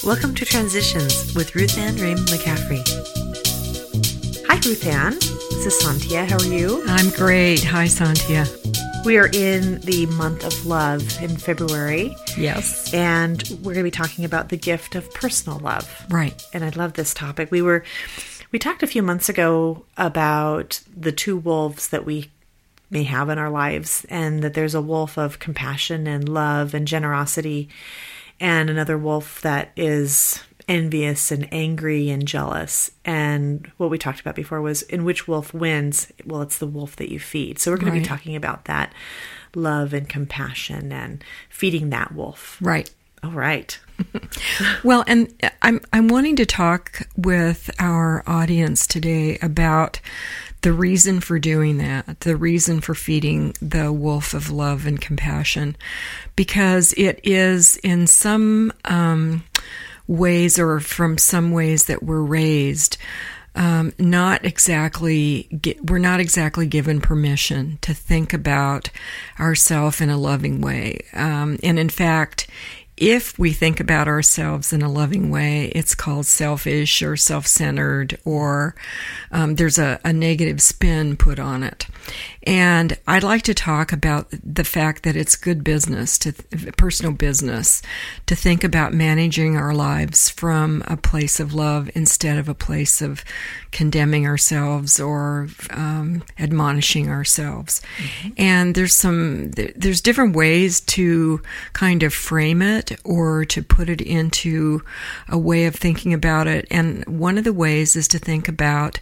Welcome to Transitions with Ruth Ann Raymond McCaffrey. Hi, Ruth Ann. This is Santia. How are you? I'm great. Hi, Santia. We are in the month of love in February. Yes. And we're going to be talking about the gift of personal love. Right. And I love this topic. We talked a few months ago about the two wolves that we may have in our lives, and that there's a wolf of compassion and love and generosity, and another wolf that is envious and angry and jealous. And what we talked about before was, in which wolf wins? Well, it's the wolf that you feed. So we're going to be talking about that love and compassion and feeding that wolf. Right. All right. Well, and I'm wanting to talk with our audience today about the reason for doing that, the reason for feeding the wolf of love and compassion, because it is in some ways, or from some ways that we're raised, we're not exactly given permission to think about ourselves in a loving way. And in fact, if we think about ourselves in a loving way, it's called selfish or self-centered, or there's a negative spin put on it. And I'd like to talk about the fact that it's good business, personal business, to think about managing our lives from a place of love instead of a place of condemning ourselves or admonishing ourselves. Mm-hmm. And there's different ways to kind of frame it or to put it into a way of thinking about it. And one of the ways is to think about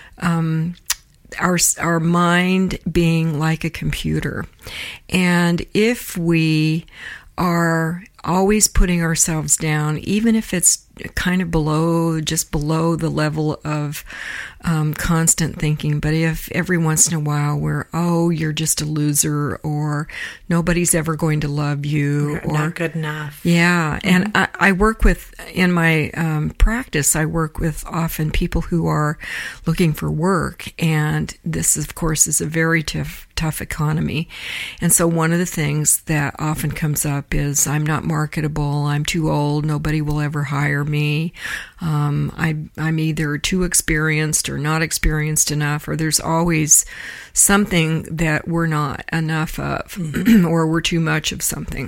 our mind being like a computer. And if we are always putting ourselves down, even if it's kind of just below the level of constant thinking, but if every once in a while you're just a loser, or nobody's ever going to love you, or not good enough. Yeah. Mm-hmm. And I work with, in my practice, I work with often people who are looking for work. And this, of course, is a very tough economy. And so one of the things that often comes up is, I'm not marketable, I'm too old, nobody will ever hire me, I'm either too experienced or not experienced enough, or there's always something that we're not enough of, or we're too much of something.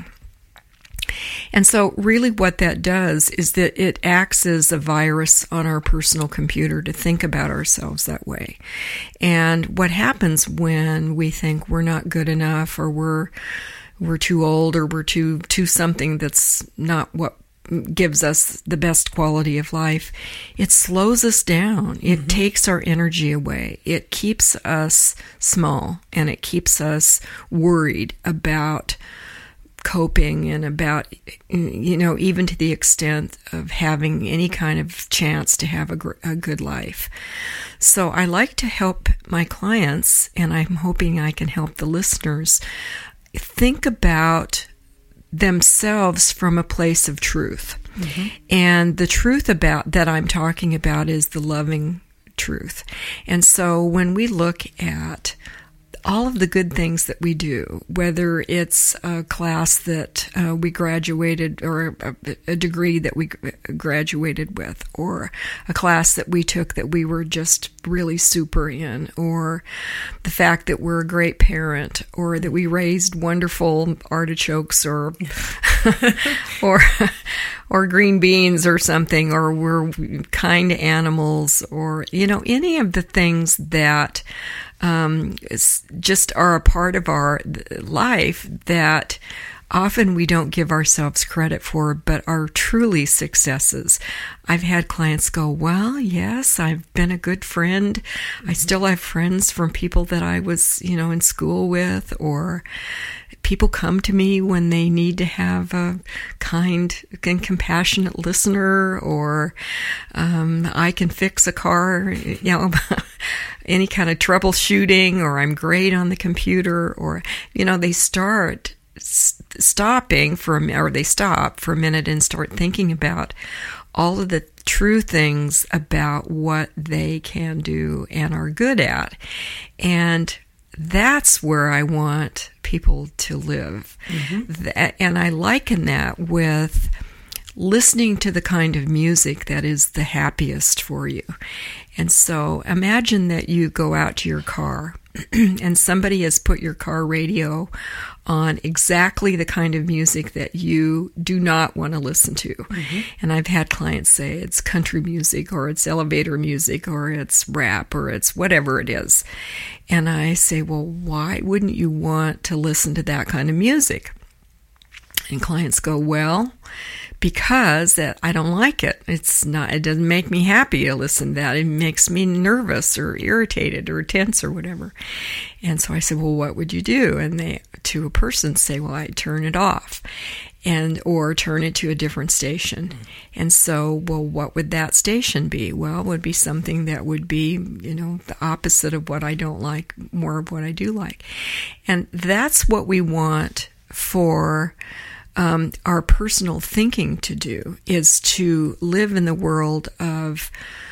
And so really what that does is that it acts as a virus on our personal computer to think about ourselves that way. And what happens when we think we're not good enough, or we're too old, or we're too something that's not what gives us the best quality of life, it slows us down. It takes our energy away. It keeps us small, and it keeps us worried about coping, and about, even to the extent of having any kind of chance to have a good life. So I like to help my clients, and I'm hoping I can help the listeners, think about themselves from a place of truth. Mm-hmm. And the truth about that I'm talking about is the loving truth. And so when we look at all of the good things that we do, whether it's a class that we graduated, or a degree that we graduated with, or a class that we took that we were just really super in, or the fact that we're a great parent, or that we raised wonderful artichokes, or or green beans or something, or we're kind animals, or any of the things that just are a part of our life that often we don't give ourselves credit for, but are truly successes. I've had clients go, well, yes, I've been a good friend. I still have friends from people that I was, in school with, or people come to me when they need to have a kind and compassionate listener, or I can fix a car, any kind of troubleshooting, or I'm great on the computer, or, they start stopping they stop for a minute and start thinking about all of the true things about what they can do and are good at. And that's where I want people to live. Mm-hmm. And I liken that with listening to the kind of music that is the happiest for you. And so imagine that you go out to your car and somebody has put your car radio on exactly the kind of music that you do not want to listen to. Mm-hmm. And I've had clients say it's country music or it's elevator music or it's rap or it's whatever it is. And I say, well, why wouldn't you want to listen to that kind of music? And clients go, well, because I don't like it. It doesn't make me happy to listen to that. It makes me nervous or irritated or tense or whatever. And so I said, well, what would you do? And they, to a person, say, well, I'd turn it off or turn it to a different station. And so, well, what would that station be? Well, it would be something that would be, the opposite of what I don't like, more of what I do like. And that's what we want for our personal thinking to do, is to live in the world of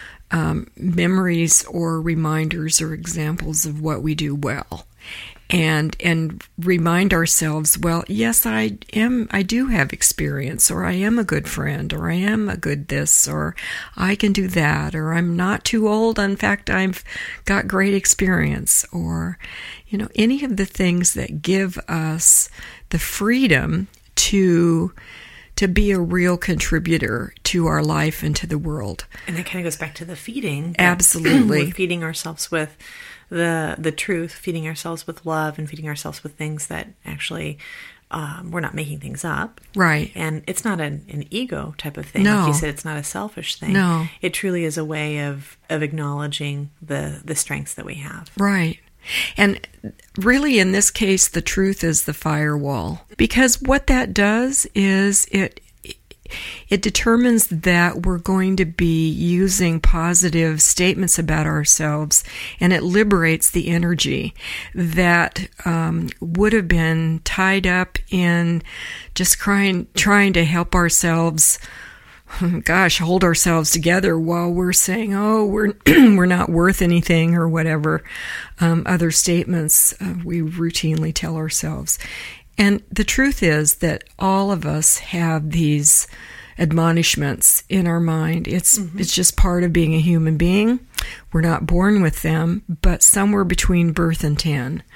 memories or reminders or examples of what we do well, and remind ourselves, well, yes, I do have experience, or I am a good friend, or I am a good this, or I can do that, or I'm not too old. In fact, I've got great experience, or any of the things that give us the freedom to be a real contributor to our life and to the world. And that kind of goes back to the feeding. Absolutely. We're feeding ourselves with the truth, feeding ourselves with love, and feeding ourselves with things that actually we're not making things up. Right. And it's not an ego type of thing. No. Like you said, it's not a selfish thing. No. It truly is a way of acknowledging the strengths that we have. Right. And really, in this case, the truth is the firewall. Because what that does is it determines that we're going to be using positive statements about ourselves, and it liberates the energy that would have been tied up in just trying to help ourselves, hold ourselves together while we're saying, oh, we're not worth anything, or whatever other statements we routinely tell ourselves. And the truth is that all of us have these admonishments in our mind. It's just part of being a human being. We're not born with them, but somewhere between birth and 10,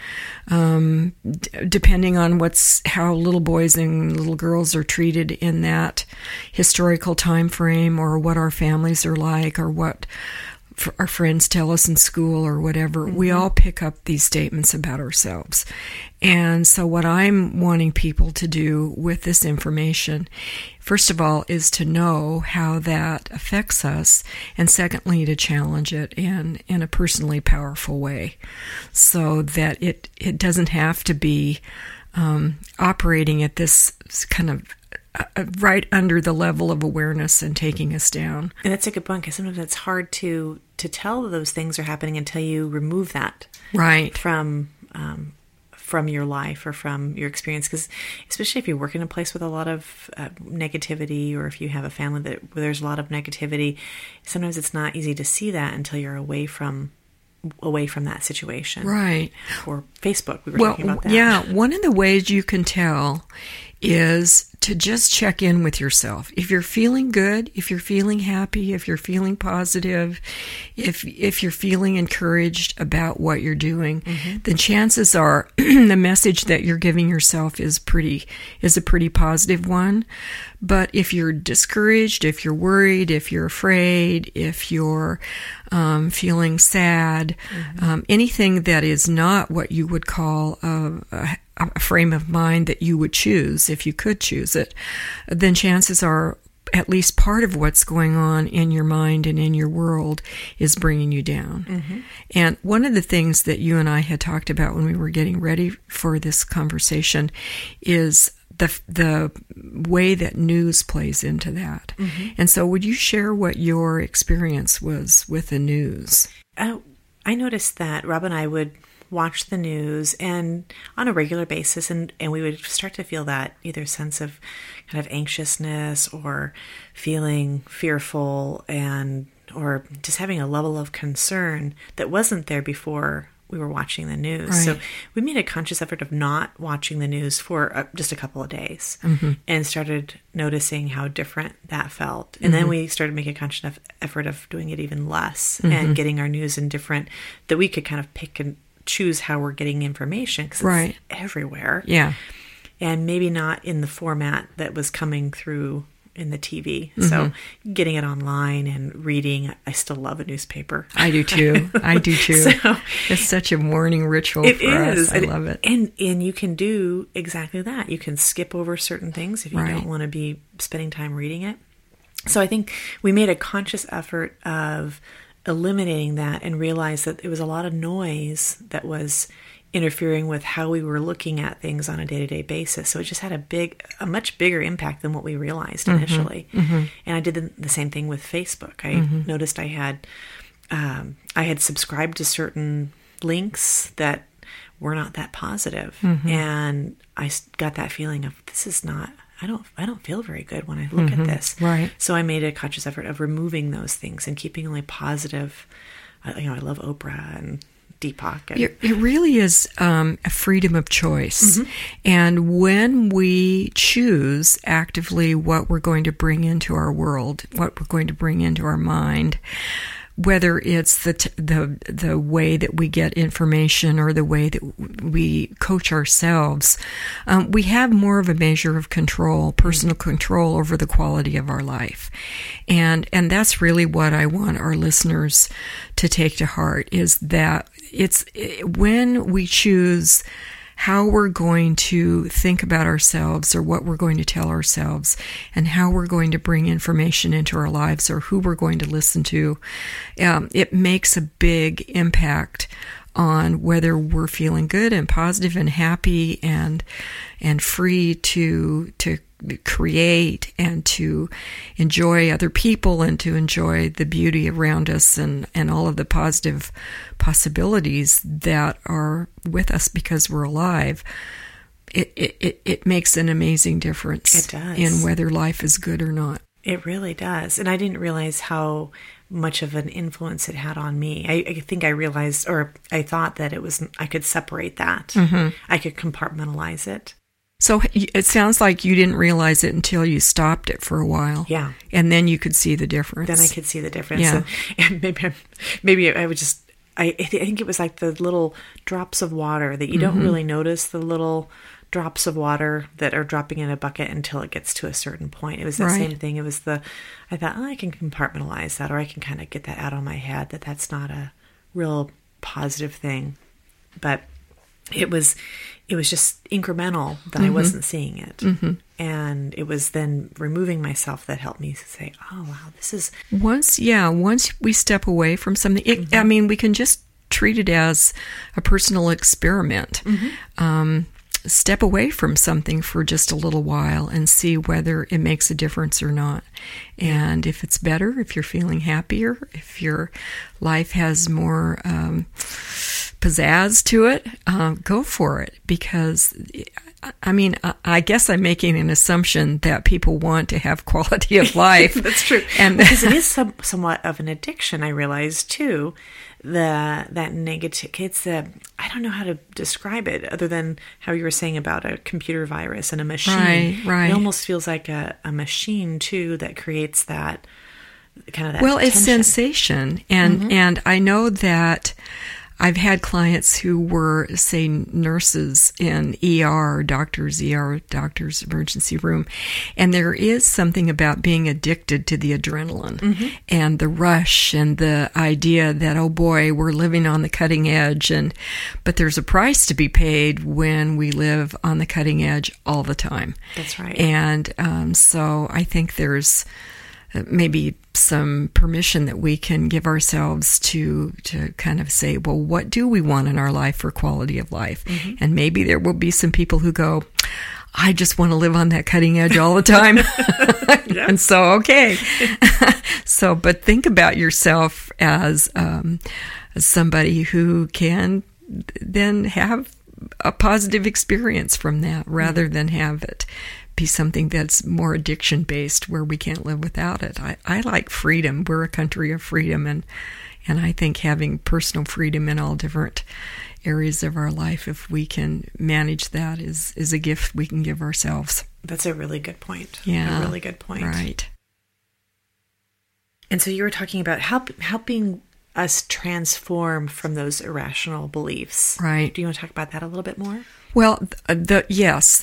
depending on how little boys and little girls are treated in that historical time frame, or what our families are like, or what our friends tell us in school, or whatever. We all pick up these statements about ourselves. And so what I'm wanting people to do with this information, first of all, is to know how that affects us, and secondly, to challenge it in a personally powerful way, so that it doesn't have to be operating at this kind of right under the level of awareness and taking us down. And that's a good point, because sometimes it's hard to tell those things are happening until you remove that from your life or from your experience. Because especially if you work in a place with a lot of negativity, or if you have a family where there's a lot of negativity, sometimes it's not easy to see that until you're away from that situation. Right. Or Facebook, we were talking about that. Yeah, one of the ways you can tell is to just check in with yourself. If you're feeling good, if you're feeling happy, if you're feeling positive, if you're feeling encouraged about what you're doing, then chances are the message that you're giving yourself is a pretty positive one. But if you're discouraged, if you're worried, if you're afraid, if you're feeling sad, anything that is not what you would call a frame of mind that you would choose, if you could choose it, then chances are at least part of what's going on in your mind and in your world is bringing you down. And one of the things that you and I had talked about when we were getting ready for this conversation is the way that news plays into that. And so would you share what your experience was with the news? I noticed that Rob and I would watch the news and on a regular basis, and we would start to feel that either sense of kind of anxiousness or feeling fearful or just having a level of concern that wasn't there before we were watching the news. Right. So we made a conscious effort of not watching the news for just a couple of days, and started noticing how different that felt. And then we started making a conscious effort of doing it even less, and getting our news in different, that we could kind of pick and choose how we're getting information, because it's everywhere. Yeah. And maybe not in the format that was coming through in the TV. So getting it online and reading. I still love a newspaper. I do too. So, it's such a morning ritual for us. I love it. And you can do exactly that. You can skip over certain things if you don't want to be spending time reading it. So I think we made a conscious effort of eliminating that, and realized that it was a lot of noise that was interfering with how we were looking at things on a day-to-day basis. So it just had a much bigger impact than what we realized initially. And I did the same thing with Facebook. I noticed I had subscribed to certain links that were not that positive. And I got that feeling of, this is not, I don't feel very good when I look at this. Right. So I made a conscious effort of removing those things and keeping only positive. I love Oprah and Deepak. It really is a freedom of choice. And when we choose actively what we're going to bring into our world, what we're going to bring into our mind, whether it's the way that we get information or the way that we coach ourselves, we have more of a measure of control, personal control over the quality of our life. And that's really what I want our listeners to take to heart, is that it's when we choose how we're going to think about ourselves, or what we're going to tell ourselves, and how we're going to bring information into our lives, or who we're going to listen to, it makes a big impact on whether we're feeling good and positive and happy and free to create and to enjoy other people and to enjoy the beauty around us and all of the positive possibilities that are with us because we're alive. It makes an amazing difference. It does. In whether life is good or not. It really does. And I didn't realize how much of an influence it had on me. I think I realized, or I thought that I could separate that. I could compartmentalize it. So it sounds like you didn't realize it until you stopped it for a while. Yeah. And then you could see the difference. Then I could see the difference. Yeah. And maybe I would just, I think it was like the little drops of water that you don't really notice, the little drops of water that are dropping in a bucket until it gets to a certain point. It was the same thing. It was I thought, I can compartmentalize that, or I can kind of get that out of my head, that's not a real positive thing. But it was just incremental that I wasn't seeing it. And it was then removing myself that helped me say, oh, wow, this is... Once we step away from something, I mean, we can just treat it as a personal experiment. Step away from something for just a little while and see whether it makes a difference or not. And if it's better, if you're feeling happier, if your life has more pizzazz to it, go for it. Because, I mean, I guess I'm making an assumption that people want to have quality of life. That's true. And because it is somewhat of an addiction, I realize, too. That negative, it's I don't know how to describe it other than how you were saying about a computer virus and a machine. Right. It almost feels like a machine too that creates that kind of that. Well, tension. It's sensation, and I know that I've had clients who were, say, nurses in ER, doctor's emergency room, and there is something about being addicted to the adrenaline and the rush and the idea that, oh boy, we're living on the cutting edge, but there's a price to be paid when we live on the cutting edge all the time. That's right. And so I think there's maybe some permission that we can give ourselves to kind of say, well, what do we want in our life for quality of life? And maybe there will be some people who go, I just want to live on that cutting edge all the time. And so, okay. But think about yourself as somebody who can then have a positive experience from that rather than have it be something that's more addiction based where we can't live without it. I like freedom. We're a country of freedom, and And I think having personal freedom in all different areas of our life, if we can manage that, is a gift we can give ourselves. That's a really good point. Yeah. A really good point. Right. And so you were talking about helping us transform from those irrational beliefs. Right. Do you want to talk about that a little bit more? Well, yes.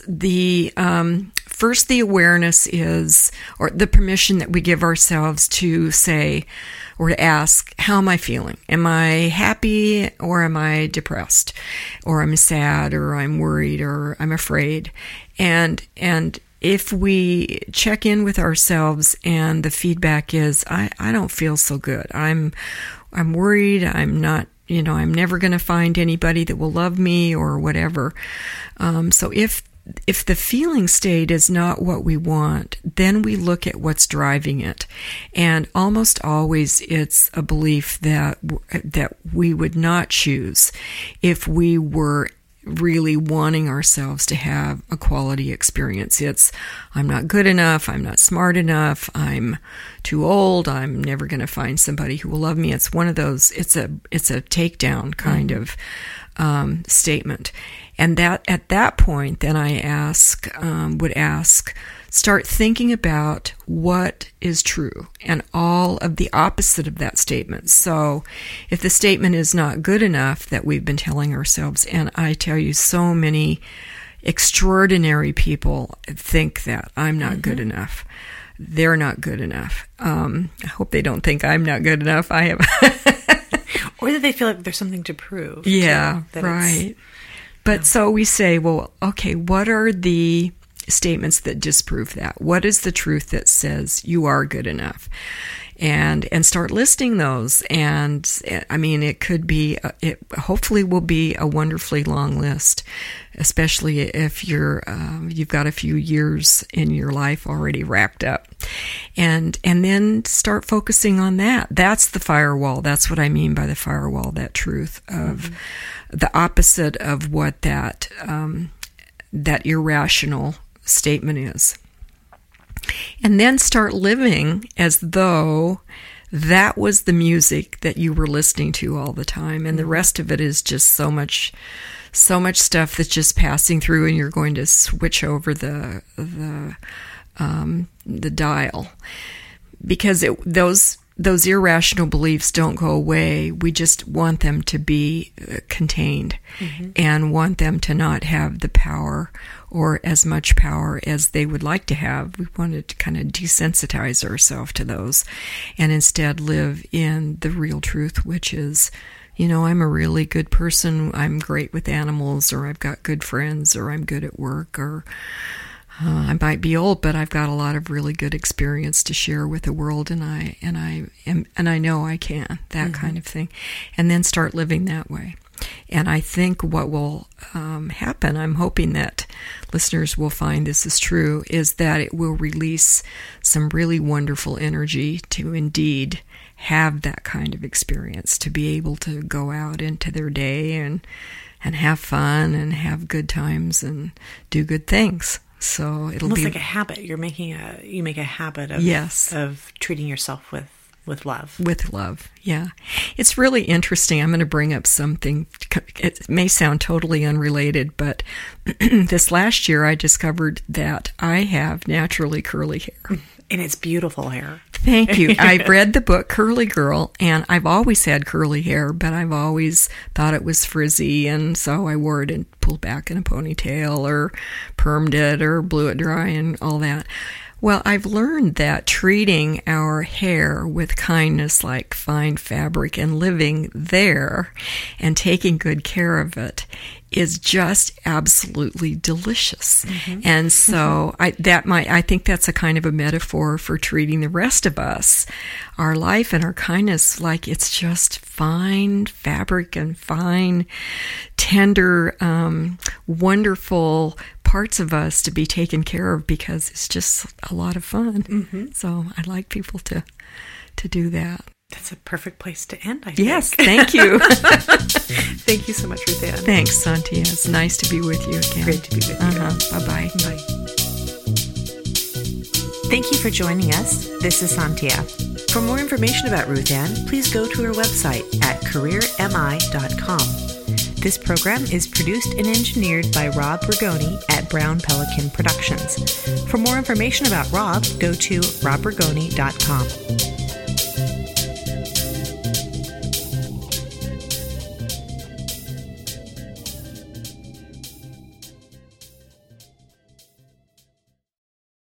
First, the awareness is, or the permission that we give ourselves to say, or to ask, how am I feeling? Am I happy, or am I depressed? Or I'm sad, or I'm worried, or I'm afraid? And if we check in with ourselves and the feedback is, I don't feel so good. I'm worried. I'm not, I'm never going to find anybody that will love me or whatever. So if the feeling state is not what we want, then we look at what's driving it. And almost always it's a belief that we would not choose if we were really wanting ourselves to have a quality experience. It's, I'm not good enough, I'm not smart enough, I'm too old, I'm never going to find somebody who will love me. It's one of those, it's a takedown kind of statement. And that at that point, then I would ask, start thinking about what is true and all of the opposite of that statement. So if the statement is not good enough that we've been telling ourselves, and I tell you, so many extraordinary people think that I'm not good enough. They're not good enough. I hope they don't think I'm not good enough. I have. Or that they feel like there's something to prove. Yeah, right. But so we say, well, okay, what are the statements that disprove that? What is the truth that says you are good enough? And start listing those. And I mean, it could be, it hopefully will be a wonderfully long list, especially if you've got a few years in your life already racked up. And then start focusing on that. That's the firewall. That's what I mean by the firewall, that truth of the opposite of what that irrational statement is. And then start living as though that was the music that you were listening to all the time, and the rest of it is just so much stuff that's just passing through, and you're going to switch over the dial, because those irrational beliefs don't go away. We just want them to be contained and want them to not have the power or as much power as they would like to have. We want to kind of desensitize ourselves to those and instead live in the real truth, which is, I'm a really good person. I'm great with animals, or I've got good friends, or I'm good at work, or I might be old, but I've got a lot of really good experience to share with the world, and I know I can, that kind of thing, and then start living that way. And I think what will happen, I'm hoping that listeners will find this is true, is that it will release some really wonderful energy to indeed have that kind of experience, to be able to go out into their day and have fun and have good times and do good things. So it'll almost be like a habit. You make a habit of of treating yourself with love. With love, yeah. It's really interesting. I'm going to bring up something. It may sound totally unrelated, but this last year I discovered that I have naturally curly hair. And it's beautiful hair. Thank you. I read the book Curly Girl, and I've always had curly hair, but I've always thought it was frizzy, and so I wore it and pulled back in a ponytail or permed it or blew it dry and all that. Well, I've learned that treating our hair with kindness like fine fabric and living there and taking good care of it is just absolutely delicious. And so I think that's a kind of a metaphor for treating the rest of us, our life and our kindness, like it's just fine fabric and fine, tender, wonderful parts of us to be taken care of, because it's just a lot of fun. So I'd like people to do that. That's a perfect place to end, I think. Yes, thank you. Thank you so much, Ruth Ann. Thanks, Santia. It's nice to be with you again. Great to be with you. Bye-bye. Bye. Thank you for joining us. This is Santia. For more information about Ruth Ann, please go to her website at careermi.com. This program is produced and engineered by Rob Rigoni at Brown Pelican Productions. For more information about Rob, go to robrigoni.com.